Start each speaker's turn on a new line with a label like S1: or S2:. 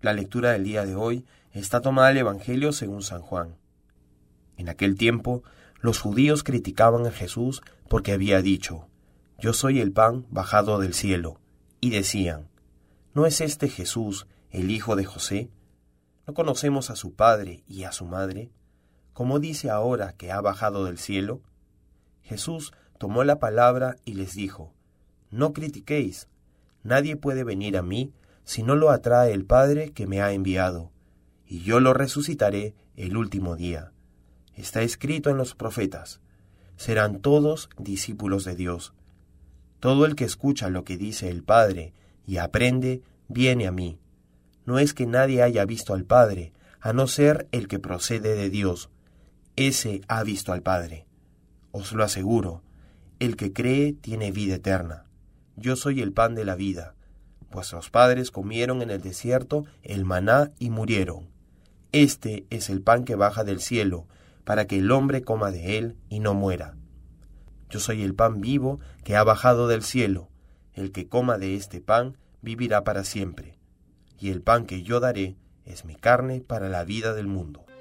S1: La lectura del día de hoy está tomada del Evangelio según San Juan. En aquel tiempo, los judíos criticaban a Jesús porque había dicho: «Yo soy el pan bajado del cielo», y decían: «¿No es este Jesús, el hijo de José? ¿No conocemos a su padre y a su madre? ¿Cómo dice ahora que ha bajado del cielo?». Jesús tomó la palabra y les dijo: «No critiquéis. Nadie puede venir a mí si no lo atrae el Padre que me ha enviado, y yo lo resucitaré el último día. Está escrito en los profetas: serán todos discípulos de Dios. Todo el que escucha lo que dice el Padre y aprende, viene a mí. No es que nadie haya visto al Padre, a no ser el que procede de Dios. Ese ha visto al Padre. Os lo aseguro, el que cree tiene vida eterna. Yo soy el pan de la vida. Vuestros padres comieron en el desierto el maná y murieron. Este es el pan que baja del cielo, para que el hombre coma de él y no muera. Yo soy el pan vivo que ha bajado del cielo. El que coma de este pan vivirá para siempre. Y el pan que yo daré es mi carne para la vida del mundo».